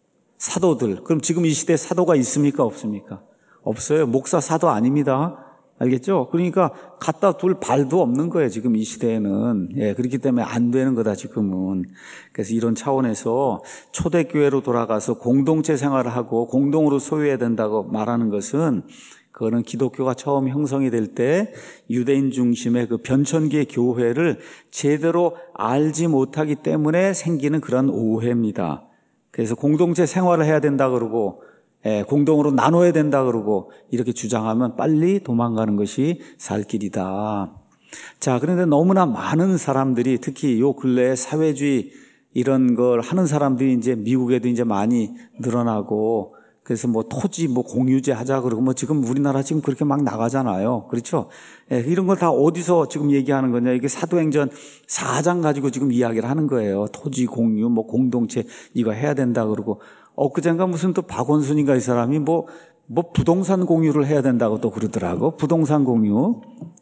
사도들. 그럼 지금 이 시대에 사도가 있습니까? 없습니까? 없어요. 목사 사도 아닙니다. 알겠죠? 그러니까 갖다 둘 발도 없는 거예요, 지금 이 시대에는. 그렇기 때문에 안 되는 거다, 지금은. 그래서 이런 차원에서 초대교회로 돌아가서 공동체 생활을 하고 공동으로 소유해야 된다고 말하는 것은, 그거는 기독교가 처음 형성이 될 때 유대인 중심의 그 변천기의 교회를 제대로 알지 못하기 때문에 생기는 그런 오해입니다. 그래서 공동체 생활을 해야 된다 그러고 공동으로 나눠야 된다 그러고 이렇게 주장하면 빨리 도망가는 것이 살 길이다. 자, 그런데 너무나 많은 사람들이 특히 요 근래에 사회주의 이런 걸 하는 사람들이 이제 미국에도 이제 많이 늘어나고, 그래서 뭐 토지 뭐 공유제 하자 그러고 뭐 지금 우리나라 지금 그렇게 막 나가잖아요. 그렇죠? 이런 걸 다 어디서 지금 얘기하는 거냐. 이게 사도행전 4장 가지고 지금 이야기를 하는 거예요. 토지 공유 뭐 공동체 이거 해야 된다 그러고, 엊그젠가 무슨 또 박원순인가 이 사람이 뭐 부동산 공유를 해야 된다고 또 그러더라고. 부동산 공유.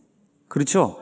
그렇죠?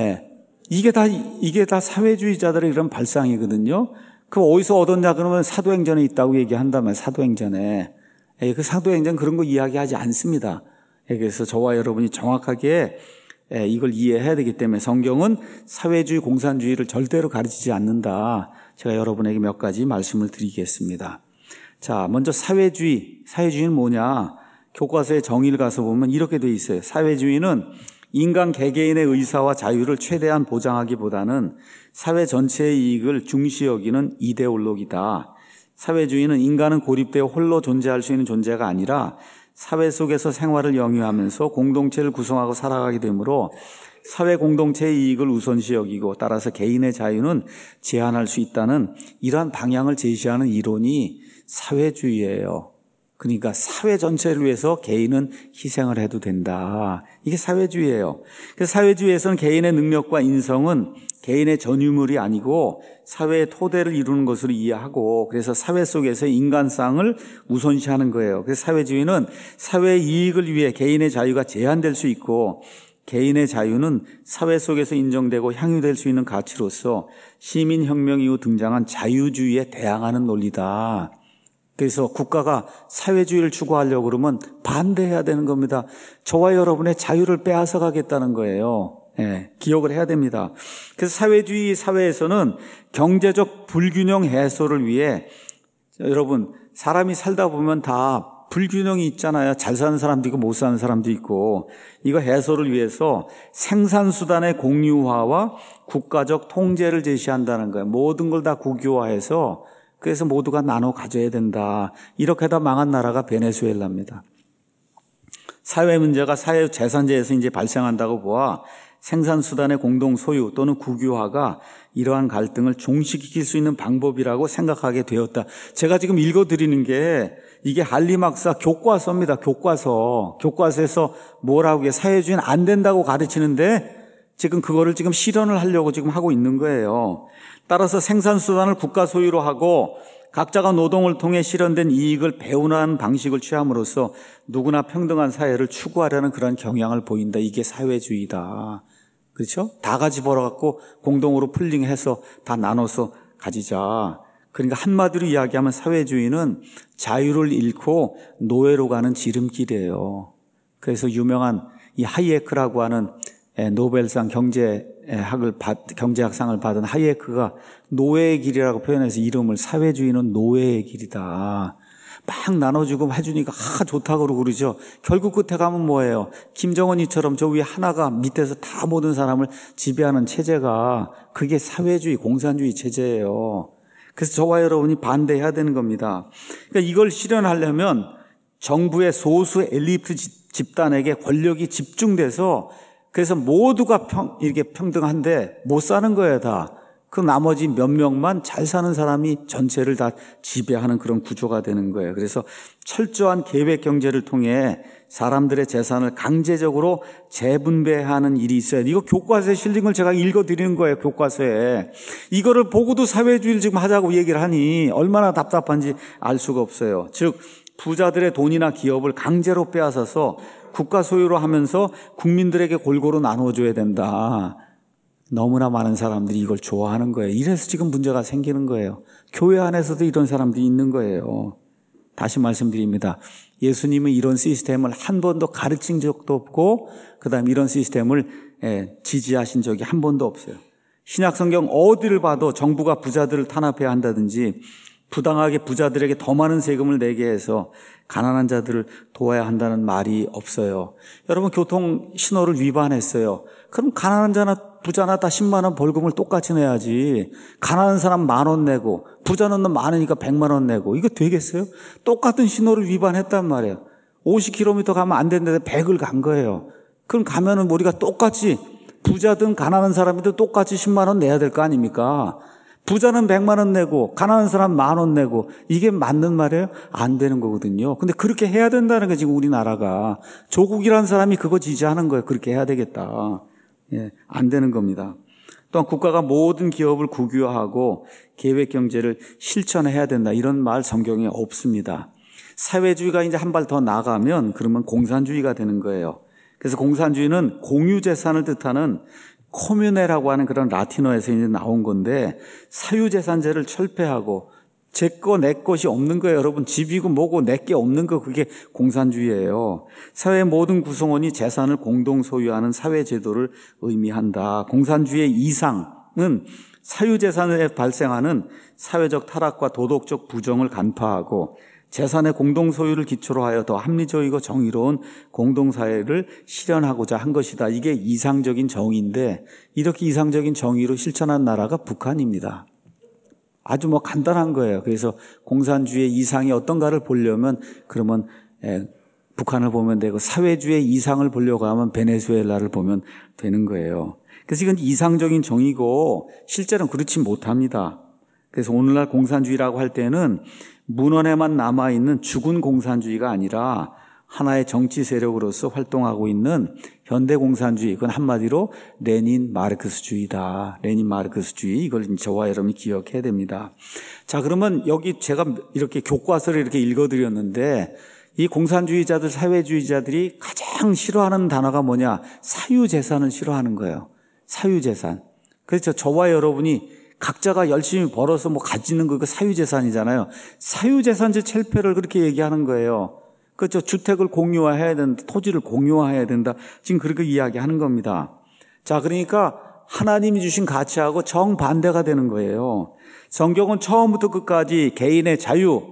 이게 다 사회주의자들의 이런 발상이거든요. 그 어디서 얻었냐 그러면 사도행전에 있다고 얘기한다면 사도행전에. 그 사도행전 그런 거 이야기하지 않습니다. 그래서 저와 여러분이 정확하게 이걸 이해해야 되기 때문에 성경은 사회주의, 공산주의를 절대로 가르치지 않는다. 제가 여러분에게 몇 가지 말씀을 드리겠습니다. 자, 먼저 사회주의는 뭐냐? 교과서의 정의를 가서 보면 이렇게 돼 있어요. 사회주의는 인간 개개인의 의사와 자유를 최대한 보장하기보다는 사회 전체의 이익을 중시 여기는 이데올로기다. 사회주의는 인간은 고립되어 홀로 존재할 수 있는 존재가 아니라 사회 속에서 생활을 영위하면서 공동체를 구성하고 살아가게 되므로 사회 공동체의 이익을 우선시 여기고 따라서 개인의 자유는 제한할 수 있다는 이러한 방향을 제시하는 이론이 사회주의예요. 그러니까 사회 전체를 위해서 개인은 희생을 해도 된다. 이게 사회주의예요. 그래서 사회주의에서는 개인의 능력과 인성은 개인의 전유물이 아니고 사회의 토대를 이루는 것으로 이해하고, 그래서 사회 속에서 인간상을 우선시하는 거예요. 그래서 사회주의는 사회의 이익을 위해 개인의 자유가 제한될 수 있고, 개인의 자유는 사회 속에서 인정되고 향유될 수 있는 가치로서 시민혁명 이후 등장한 자유주의에 대항하는 논리다. 그래서 국가가 사회주의를 추구하려고 그러면 반대해야 되는 겁니다. 저와 여러분의 자유를 빼앗아 가겠다는 거예요. 기억을 해야 됩니다. 그래서 사회주의 사회에서는 경제적 불균형 해소를 위해, 여러분, 사람이 살다 보면 다 불균형이 있잖아요. 잘 사는 사람도 있고 못 사는 사람도 있고. 이거 해소를 위해서 생산수단의 공유화와 국가적 통제를 제시한다는 거예요. 모든 걸 다 국유화해서 그래서 모두가 나눠 가져야 된다. 이렇게 하다 망한 나라가 베네수엘라입니다. 사회 문제가 사회재산제에서 이제 발생한다고 보아 생산수단의 공동 소유 또는 국유화가 이러한 갈등을 종식시킬 수 있는 방법이라고 생각하게 되었다. 제가 지금 읽어드리는 게 이게 한리막사 교과서입니다. 교과서에서 뭐라고 해 사회주의는 안 된다고 가르치는데 지금 그거를 지금 실현을 하려고 지금 하고 있는 거예요. 따라서 생산수단을 국가 소유로 하고 각자가 노동을 통해 실현된 이익을 배분하는 방식을 취함으로써 누구나 평등한 사회를 추구하려는 그런 경향을 보인다. 이게 사회주의다. 그렇죠? 다 같이 벌어갖고 공동으로 풀링해서 다 나눠서 가지자. 그러니까 한마디로 이야기하면 사회주의는 자유를 잃고 노예로 가는 지름길이에요. 그래서 유명한 이 하이에크라고 하는 노벨상 경제학상을 받은 하이에크가 노예의 길이라고 표현해서 이름을 사회주의는 노예의 길이다. 막 나눠주고 해주니까 좋다고 그러죠. 결국 끝에 가면 뭐예요? 김정은이처럼 저 위에 하나가 밑에서 다 모든 사람을 지배하는 체제가 그게 사회주의, 공산주의 체제예요. 그래서 저와 여러분이 반대해야 되는 겁니다. 그러니까 이걸 실현하려면 정부의 소수 엘리트 집단에게 권력이 집중돼서 그래서 모두가 이렇게 평등한데 못 사는 거예요, 다. 그 나머지 몇 명만 잘 사는 사람이 전체를 다 지배하는 그런 구조가 되는 거예요. 그래서 철저한 계획 경제를 통해 사람들의 재산을 강제적으로 재분배하는 일이 있어요. 이거 교과서에 실린 걸 제가 읽어드리는 거예요, 교과서에. 이거를 보고도 사회주의를 지금 하자고 얘기를 하니 얼마나 답답한지 알 수가 없어요. 즉, 부자들의 돈이나 기업을 강제로 빼앗아서 국가 소유로 하면서 국민들에게 골고루 나눠줘야 된다. 너무나 많은 사람들이 이걸 좋아하는 거예요. 이래서 지금 문제가 생기는 거예요. 교회 안에서도 이런 사람들이 있는 거예요. 다시 말씀드립니다. 예수님은 이런 시스템을 한 번도 가르친 적도 없고 그다음에 이런 시스템을 지지하신 적이 한 번도 없어요. 신약성경 어디를 봐도 정부가 부자들을 탄압해야 한다든지 부당하게 부자들에게 더 많은 세금을 내게 해서 가난한 자들을 도와야 한다는 말이 없어요. 여러분 교통 신호를 위반했어요. 그럼 가난한 자나 부자나 다 10만 원 벌금을 똑같이 내야지. 가난한 사람 10,000원 내고 부자는 많으니까 100만 원 내고 이거 되겠어요? 똑같은 신호를 위반했단 말이에요. 50km 가면 안 되는데 100을 간 거예요. 그럼 가면은 우리가 똑같이 부자든 가난한 사람이든 똑같이 10만 원 내야 될 거 아닙니까? 부자는 100만 원 내고 가난한 사람 10,000원 내고 이게 맞는 말이에요? 안 되는 거거든요. 근데 그렇게 해야 된다는 게 지금 우리나라가 조국이라는 사람이 그거 지지하는 거예요. 그렇게 해야 되겠다. 안 되는 겁니다. 또한 국가가 모든 기업을 국유화하고 계획 경제를 실천해야 된다. 이런 말 성경에 없습니다. 사회주의가 이제 한 발 더 나가면 그러면 공산주의가 되는 거예요. 그래서 공산주의는 공유 재산을 뜻하는 코뮤네라고 하는 그런 라틴어에서 이제 나온 건데 사유재산제를 철폐하고 제 거 내 것이 없는 거예요. 여러분 집이고 뭐고 내 게 없는 거 그게 공산주의예요. 사회의 모든 구성원이 재산을 공동 소유하는 사회제도를 의미한다. 공산주의의 이상은 사유재산에 발생하는 사회적 타락과 도덕적 부정을 간파하고 재산의 공동 소유를 기초로 하여 더 합리적이고 정의로운 공동사회를 실현하고자 한 것이다. 이게 이상적인 정의인데 이렇게 이상적인 정의로 실천한 나라가 북한입니다. 아주 간단한 거예요. 그래서 공산주의의 이상이 어떤가를 보려면 그러면 북한을 보면 되고 사회주의의 이상을 보려고 하면 베네수엘라를 보면 되는 거예요. 그래서 이건 이상적인 정의고 실제로는 그렇지 못합니다. 그래서 오늘날 공산주의라고 할 때는 문헌에만 남아있는 죽은 공산주의가 아니라 하나의 정치 세력으로서 활동하고 있는 현대 공산주의, 그건 한마디로 레닌 마르크스주의다. 레닌 마르크스주의, 이걸 저와 여러분이 기억해야 됩니다. 자, 그러면 여기 제가 이렇게 교과서를 이렇게 읽어드렸는데 이 공산주의자들, 사회주의자들이 가장 싫어하는 단어가 뭐냐? 사유재산을 싫어하는 거예요. 사유재산. 그래서 저와 여러분이 각자가 열심히 벌어서 가지는 거 사유재산이잖아요. 사유재산제 철폐를 그렇게 얘기하는 거예요. 그렇죠. 주택을 공유화해야 된다. 토지를 공유화해야 된다. 지금 그렇게 이야기하는 겁니다. 자, 그러니까 하나님이 주신 가치하고 정반대가 되는 거예요. 성경은 처음부터 끝까지 개인의 자유,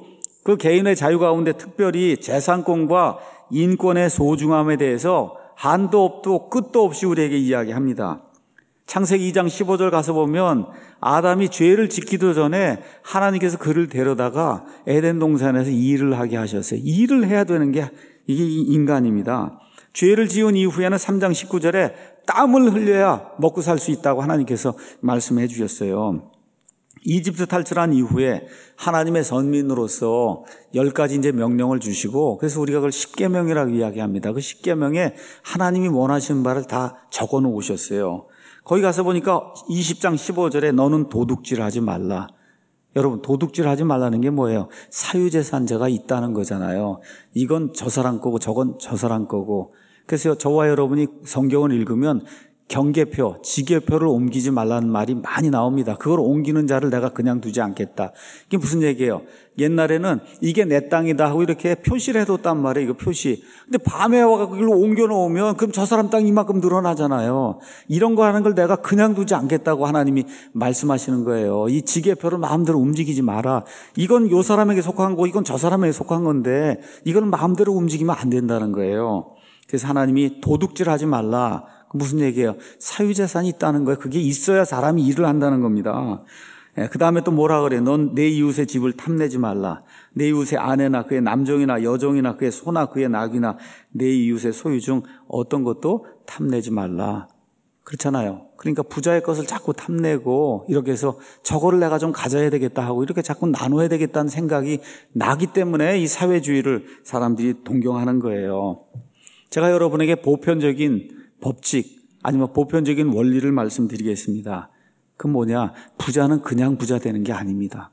그 개인의 자유 가운데 특별히 재산권과 인권의 소중함에 대해서 한도 없도 끝도 없이 우리에게 이야기합니다. 창세기 2장 15절 가서 보면 아담이 죄를 짓기도 전에 하나님께서 그를 데려다가 에덴 동산에서 일을 하게 하셨어요. 일을 해야 되는 게 이게 인간입니다. 죄를 지은 이후에는 3장 19절에 땀을 흘려야 먹고 살 수 있다고 하나님께서 말씀해 주셨어요. 이집트 탈출한 이후에 하나님의 선민으로서 10가지 이제 명령을 주시고, 그래서 우리가 그걸 십계명이라고 이야기합니다. 그 십계명에 하나님이 원하시는 바를 다 적어 놓으셨어요. 거기 가서 보니까 20장 15절에 너는 도둑질하지 말라. 여러분, 도둑질하지 말라는 게 뭐예요? 사유재산자가 있다는 거잖아요. 이건 저 사람 거고 저건 저 사람 거고. 그래서 저와 여러분이 성경을 읽으면 경계표, 지계표를 옮기지 말라는 말이 많이 나옵니다. 그걸 옮기는 자를 내가 그냥 두지 않겠다. 이게 무슨 얘기예요? 옛날에는 이게 내 땅이다 하고 이렇게 표시를 해뒀단 말이에요. 이거 표시. 근데 밤에 와서 그걸로 옮겨놓으면 그럼 저 사람 땅 이만큼 늘어나잖아요. 이런 거 하는 걸 내가 그냥 두지 않겠다고 하나님이 말씀하시는 거예요. 이 지계표를 마음대로 움직이지 마라. 이건 요 사람에게 속한 거고 이건 저 사람에게 속한 건데 이거는 마음대로 움직이면 안 된다는 거예요. 그래서 하나님이 도둑질하지 말라. 무슨 얘기예요? 사유재산이 있다는 거예요. 그게 있어야 사람이 일을 한다는 겁니다. 그 다음에 또 뭐라 그래요? 넌 내 이웃의 집을 탐내지 말라. 내 이웃의 아내나 그의 남종이나 여종이나 그의 소나 그의 낙이나 내 이웃의 소유 중 어떤 것도 탐내지 말라. 그렇잖아요. 그러니까 부자의 것을 자꾸 탐내고 이렇게 해서 저거를 내가 좀 가져야 되겠다 하고 이렇게 자꾸 나눠야 되겠다는 생각이 나기 때문에 이 사회주의를 사람들이 동경하는 거예요. 제가 여러분에게 보편적인 법칙 아니면 보편적인 원리를 말씀드리겠습니다. 그건 뭐냐? 부자는 그냥 부자 되는 게 아닙니다.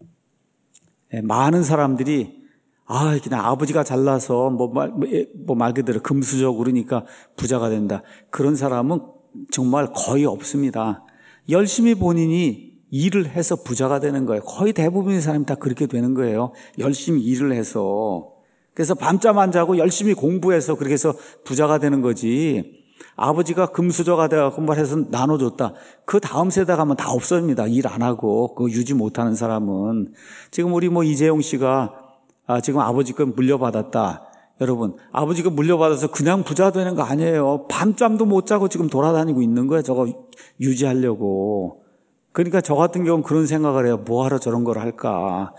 많은 사람들이 그냥 아버지가 잘나서 말 그대로 금수저 그러니까 부자가 된다. 그런 사람은 정말 거의 없습니다. 열심히 본인이 일을 해서 부자가 되는 거예요. 거의 대부분의 사람이 다 그렇게 되는 거예요. 열심히 일을 해서. 그래서 밤잠 안 자고 열심히 공부해서 그렇게 해서 부자가 되는 거지. 아버지가 금수저가 돼갖고 뭘 해서 나눠줬다. 그 다음 세대 가면 다 없어집니다. 일 안 하고, 그거 유지 못하는 사람은. 지금 우리 이재용 씨가, 지금 아버지 거 물려받았다. 여러분, 아버지 거 물려받아서 그냥 부자 되는 거 아니에요. 밤잠도 못 자고 지금 돌아다니고 있는 거예요. 저거 유지하려고. 그러니까 저 같은 경우는 그런 생각을 해요. 뭐하러 저런 걸 할까.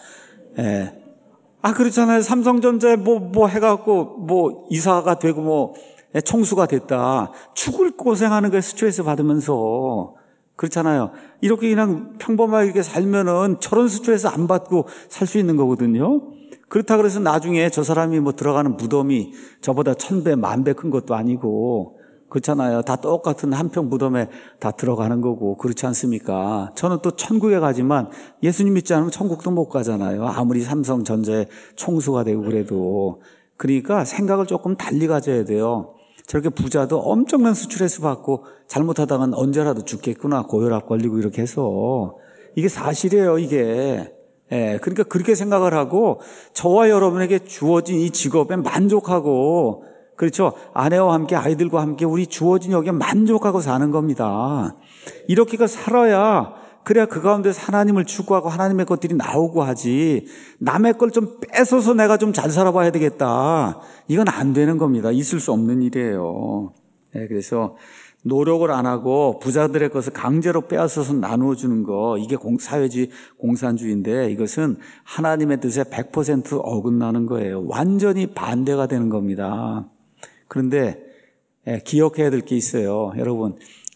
그렇잖아요. 삼성전자에 해갖고, 이사가 되고 총수가 됐다. 죽을 고생하는 거에 스트레스 받으면서. 그렇잖아요. 이렇게 그냥 평범하게 살면은 저런 스트레스 안 받고 살 수 있는 거거든요. 그렇다 그래서 나중에 저 사람이 들어가는 무덤이 저보다 1000배, 10,000배 큰 것도 아니고. 그렇잖아요. 다 똑같은 한 평 무덤에 다 들어가는 거고. 그렇지 않습니까? 저는 또 천국에 가지만 예수님 믿지 않으면 천국도 못 가잖아요. 아무리 삼성전자의 총수가 되고 그래도. 그러니까 생각을 조금 달리 가져야 돼요. 저렇게 부자도 엄청난 스트레스 받고 잘못하다간 언제라도 죽겠구나, 고혈압 걸리고 이렇게 해서. 이게 사실이에요, 이게. 그러니까 그렇게 생각을 하고 저와 여러분에게 주어진 이 직업에 만족하고, 그렇죠? 아내와 함께 아이들과 함께 우리 주어진 여기에 만족하고 사는 겁니다. 이렇게 살아야 그래야 그 가운데서 하나님을 추구하고 하나님의 것들이 나오고 하지, 남의 걸 좀 뺏어서 내가 좀 잘 살아봐야 되겠다. 이건 안 되는 겁니다. 있을 수 없는 일이에요. 그래서 노력을 안 하고 부자들의 것을 강제로 빼앗아서 나누어주는 거, 이게 사회주의 공산주의인데 이것은 하나님의 뜻에 100% 어긋나는 거예요. 완전히 반대가 되는 겁니다. 그런데 기억해야 될 게 있어요. 여러분,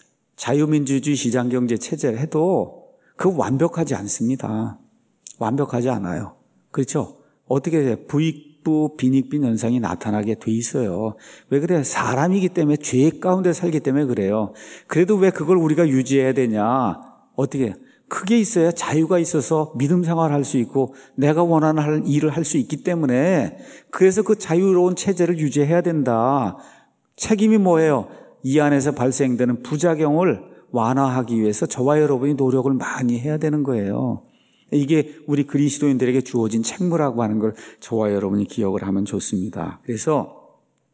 자유민주주의 시장경제 체제를 해도 그거 완벽하지 않습니다. 완벽하지 않아요. 그렇죠? 어떻게 해요? 부익부, 빈익빈 현상이 나타나게 돼 있어요. 왜 그래요? 사람이기 때문에, 죄 가운데 살기 때문에 그래요. 그래도 왜 그걸 우리가 유지해야 되냐? 어떻게 해요? 그게 있어야 자유가 있어서 믿음 생활을 할 수 있고 내가 원하는 일을 할 수 있기 때문에, 그래서 그 자유로운 체제를 유지해야 된다. 책임이 뭐예요? 이 안에서 발생되는 부작용을 완화하기 위해서 저와 여러분이 노력을 많이 해야 되는 거예요. 이게 우리 그리스도인들에게 주어진 책무라고 하는 걸 저와 여러분이 기억을 하면 좋습니다. 그래서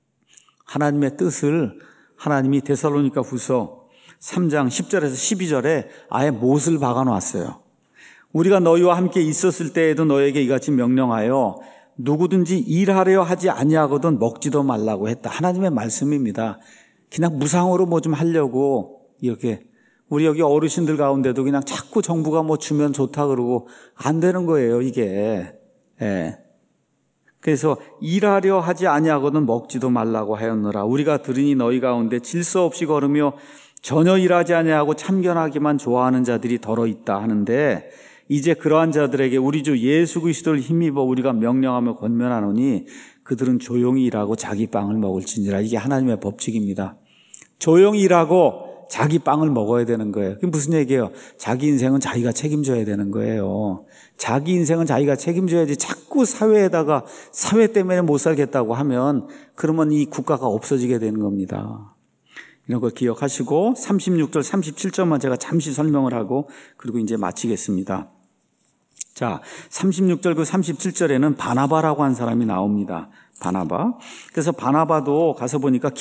하나님의 뜻을 하나님이 데살로니가 후서 3장 10절에서 12절에 아예 못을 박아놨어요. 우리가 너희와 함께 있었을 때에도 너에게 이같이 명령하여 누구든지 일하려 하지 아니하거든 먹지도 말라고 했다. 하나님의 말씀입니다. 그냥 무상으로 뭐 좀 하려고 이렇게 우리 여기 어르신들 가운데도 그냥 자꾸 정부가 뭐 주면 좋다 그러고 안 되는 거예요, 이게. 예. 그래서 일하려 하지 아니하거든 먹지도 말라고 하였노라. 우리가 들으니 너희 가운데 질서 없이 걸으며 전혀 일하지 아니하고 참견하기만 좋아하는 자들이 더러 있다 하는데 이제 그러한 자들에게 우리 주 예수 그리스도를 힘입어 우리가 명령하며 권면하노니 그들은 조용히 일하고 자기 빵을 먹을지니라. 이게 하나님의 법칙입니다. 조용히 일하고 자기 빵을 먹어야 되는 거예요. 그게 무슨 얘기예요? 자기 인생은 자기가 책임져야 되는 거예요. 자기 인생은 자기가 책임져야지 자꾸 사회에다가 사회 때문에 못 살겠다고 하면 그러면 이 국가가 없어지게 되는 겁니다. 이런 걸 기억하시고 36절 37절만 제가 잠시 설명을 하고 그리고 이제 마치겠습니다. 자, 36절 그 37절에는 바나바라고 한 사람이 나옵니다. 바나바. 그래서 바나바도 가서 보니까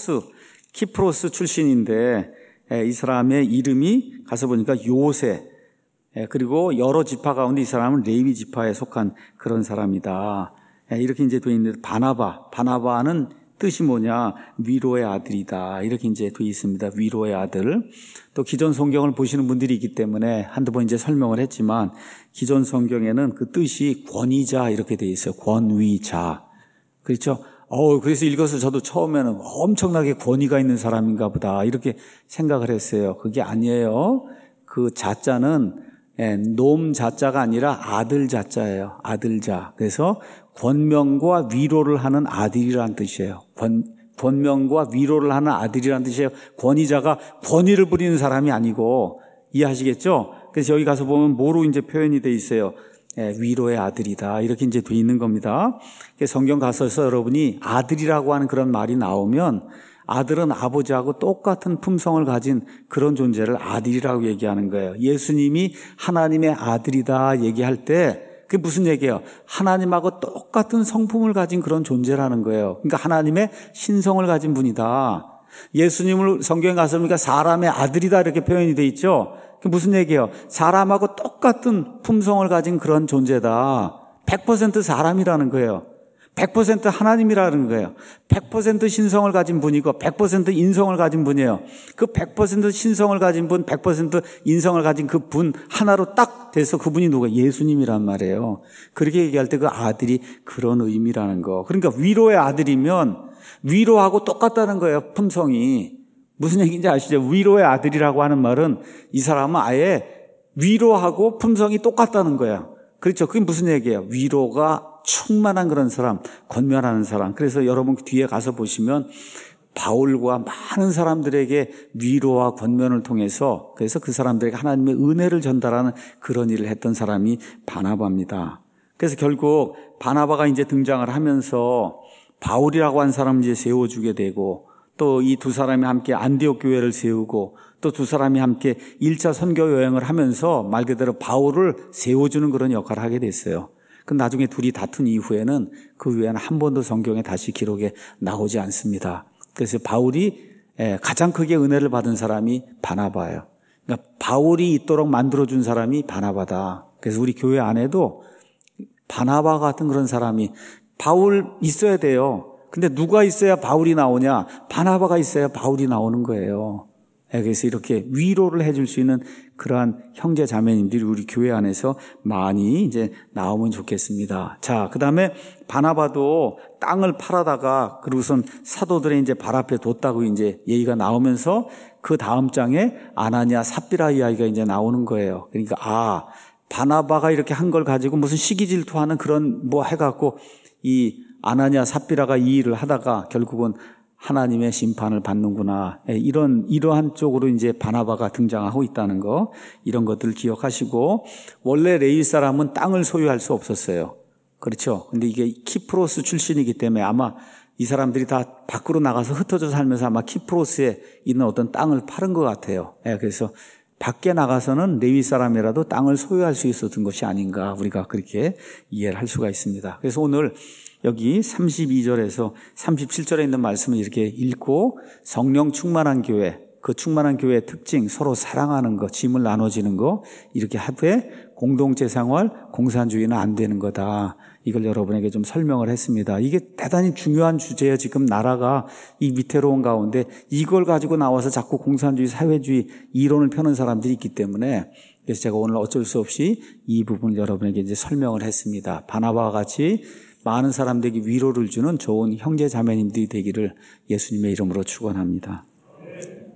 키프로스 출신인데 이 사람의 이름이 가서 보니까 요새, 그리고 여러 지파 가운데 이 사람은 레위 지파에 속한 그런 사람이다. 이렇게 이제 되어 있는데 바나바는 뜻이 뭐냐? 위로의 아들이다. 이렇게 이제 되어 있습니다. 위로의 아들. 또 기존 성경을 보시는 분들이 있기 때문에 한두 번 이제 설명을 했지만 기존 성경에는 그 뜻이 권위자 이렇게 되어 있어요. 권위자. 그렇죠? 그래서 읽어서 저도 처음에는 엄청나게 권위가 있는 사람인가 보다 이렇게 생각을 했어요. 그게 아니에요. 그 자자는 놈 자자가 아니라 아들 자자예요. 아들자. 그래서 권명과 위로를 하는 아들이라는 뜻이에요. 권명과 위로를 하는 아들이라는 뜻이에요. 권위자가 권위를 부리는 사람이 아니고 이해하시겠죠? 그래서 여기 가서 보면 뭐로 이제 표현이 돼 있어요. 위로의 아들이다. 이렇게 이제 돼 있는 겁니다. 성경 가서서 여러분이 아들이라고 하는 그런 말이 나오면 아들은 아버지하고 똑같은 품성을 가진 그런 존재를 아들이라고 얘기하는 거예요. 예수님이 하나님의 아들이다 얘기할 때 그게 무슨 얘기예요? 하나님하고 똑같은 성품을 가진 그런 존재라는 거예요. 그러니까 하나님의 신성을 가진 분이다. 예수님을 성경에 가서 보니까 사람의 아들이다 이렇게 표현이 돼 있죠. 그게 무슨 얘기예요? 사람하고 똑같은 품성을 가진 그런 존재다. 100% 사람이라는 거예요. 100% 하나님이라는 거예요. 100% 신성을 가진 분이고 100% 인성을 가진 분이에요. 그 100% 신성을 가진 분, 100% 인성을 가진 그 분 하나로 딱 돼서 그분이 누가? 예수님이란 말이에요. 그렇게 얘기할 때 그 아들이 그런 의미라는 거. 그러니까 위로의 아들이면 위로하고 똑같다는 거예요. 품성이. 무슨 얘기인지 아시죠? 위로의 아들이라고 하는 말은 이 사람은 아예 위로하고 품성이 똑같다는 거예요. 그렇죠? 그게 무슨 얘기예요? 위로가 충만한 그런 사람, 권면하는 사람. 그래서 여러분 뒤에 가서 보시면 바울과 많은 사람들에게 위로와 권면을 통해서 그래서 그 사람들에게 하나님의 은혜를 전달하는 그런 일을 했던 사람이 바나바입니다. 그래서 결국 바나바가 이제 등장을 하면서 바울이라고 한 사람을 이제 세워주게 되고 또 이 두 사람이 함께 안디옥 교회를 세우고 또 두 사람이 함께 1차 선교 여행을 하면서 말 그대로 바울을 세워주는 그런 역할을 하게 됐어요. 근데 나중에 둘이 다툰 이후에는 그 외에는 한 번도 성경에 다시 기록에 나오지 않습니다. 그래서 바울이 가장 크게 은혜를 받은 사람이 바나바예요. 그러니까 바울이 있도록 만들어준 사람이 바나바다. 그래서 우리 교회 안에도 바나바 같은 그런 사람이 바울 있어야 돼요. 근데 누가 있어야 바울이 나오냐? 바나바가 있어야 바울이 나오는 거예요. 그래서 이렇게 위로를 해줄 수 있는 그러한 형제 자매님들이 우리 교회 안에서 많이 이제 나오면 좋겠습니다. 자, 그 다음에 바나바도 땅을 팔아다가 그리고선 사도들의 이제 발 앞에 뒀다고 이제 얘기가 나오면서 그 다음 장에 아나니아 삽비라 이야기가 이제 나오는 거예요. 그러니까 바나바가 이렇게 한 걸 가지고 무슨 시기 질투하는 그런 뭐 해갖고 이 아나니아 삽비라가 이 일을 하다가 결국은 하나님의 심판을 받는구나. 이러한 쪽으로 이제 바나바가 등장하고 있다는 거, 이런 것들을 기억하시고, 원래 레위 사람은 땅을 소유할 수 없었어요. 그렇죠. 근데 이게 키프로스 출신이기 때문에 아마 이 사람들이 다 밖으로 나가서 흩어져 살면서 아마 키프로스에 있는 어떤 땅을 파는 것 같아요. 그래서 밖에 나가서는 레위 사람이라도 땅을 소유할 수 있었던 것이 아닌가, 우리가 그렇게 이해를 할 수가 있습니다. 그래서 오늘 여기 32절에서 37절에 있는 말씀을 이렇게 읽고 성령 충만한 교회, 그 충만한 교회의 특징, 서로 사랑하는 거, 짐을 나눠지는 거, 이렇게 하되 공동체 생활, 공산주의는 안 되는 거다. 이걸 여러분에게 좀 설명을 했습니다. 이게 대단히 중요한 주제예요. 지금 나라가 이 위태로운 가운데 이걸 가지고 나와서 자꾸 공산주의, 사회주의 이론을 펴는 사람들이 있기 때문에, 그래서 제가 오늘 어쩔 수 없이 이 부분을 여러분에게 이제 설명을 했습니다. 바나바와 같이 많은 사람들에게 위로를 주는 좋은 형제 자매님들이 되기를 예수님의 이름으로 축원합니다.